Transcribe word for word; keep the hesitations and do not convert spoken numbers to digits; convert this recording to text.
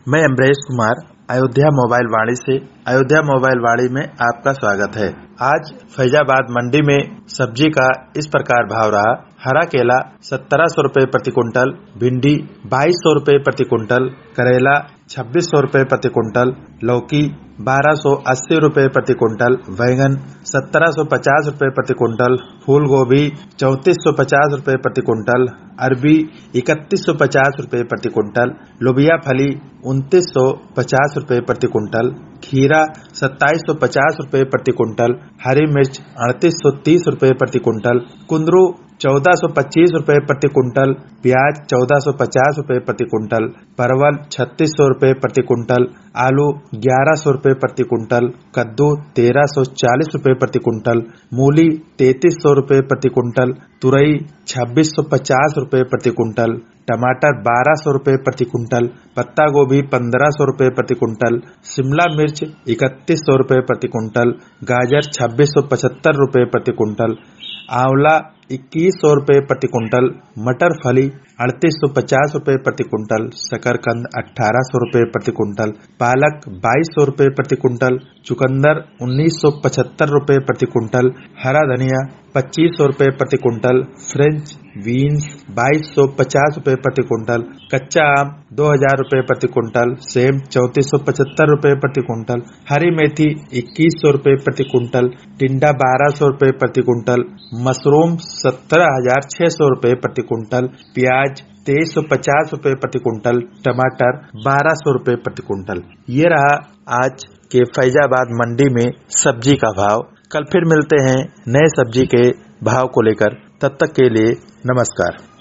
मैं अमरेश कुमार अयोध्या मोबाइल वाणी से अयोध्या मोबाइल वाणी में आपका स्वागत है। आज फैजाबाद मंडी में सब्जी का इस प्रकार भाव रहा। हरा केला सत्रह सौ रुपए प्रति कुंटल, भिंडी बाईस सौ रुपए प्रति कुंटल, करेला छब्बीस सौ रुपए प्रति कुंटल, लौकी बारह सौ अस्सी रुपए प्रति कुंटल, बैंगन सत्रह सौ पचास रुपए प्रति कुंटल, फूल गोभी चौंतीस सौ पचास रुपए प्रति कुंटल, अरबी इकतीस सौ पचास रुपए प्रति कुंटल, लोबिया फली उनतीस सौ पचास रुपए प्रति कुंटल, खीरा सत्ताईस सौ पचास रुपए प्रति कुंटल, हरी मिर्च अड़तीस सौ तीस रुपए प्रति कुंटल, कुंदरू चौदह सौ पच्चीस रुपए प्रति कुंटल, प्याज चौदह सौ पचास रुपए प्रति कुंटल, परवल छत्तीस सौ रुपए प्रति कुंटल, आलू ग्यारह सौ रुपए प्रति कुंटल, कद्दू तेरह सौ चालीस रुपए प्रति कुंटल, मूली तैंतीस सौ रुपए प्रति कुंटल, तुरई छब्बीस सौ पचास रुपए प्रति कुंटल, टमाटर बारह सौ रुपए प्रति कुंटल, पत्ता गोभी पंद्रह सौ रुपए प्रति कुंटल, शिमला मिर्च इकतीस सौ रुपए प्रति कुंटल, गाजर छब्बीस सौ पचहत्तर रुपए प्रति कुंटल, आंवला इक्कीस सौ रुपए प्रति कुंटल, मटर फली अड़तीस सौ पचास रुपए प्रति कुंटल, शकरकंद अठारह सौ रुपए प्रति कुंटल, पालक बाईस सौ रुपए प्रति कुंटल, चुकंदर उन्नीस सौ पचहत्तर रुपए प्रति कुंटल, हरा धनिया पच्चीस सौ रुपए प्रति कुंटल, फ्रेंच बीन्स बाईस सौ पचास रुपए प्रति कुंटल, कच्चा आम दो हजार रुपए प्रति कुंटल, सेब चौंतीस सौ पचहत्तर रुपए प्रति कुंटल, हरी मेथी इक्कीस सौ रुपए प्रति कुंटल, टिंडा बारह सौ रुपए प्रति कुंटल, मशरूम सत्रह हजार छह सौ रुपए प्रति कुंटल, प्याज तेईस सौ पचास रुपए प्रति कुंटल, टमाटर बारह सौ रुपए प्रति कुंटल। ये रहा आज के फैजाबाद मंडी में सब्जी का भाव। कल फिर मिलते हैं नए सब्जी के भाव को लेकर। तब तक के लिए नमस्कार।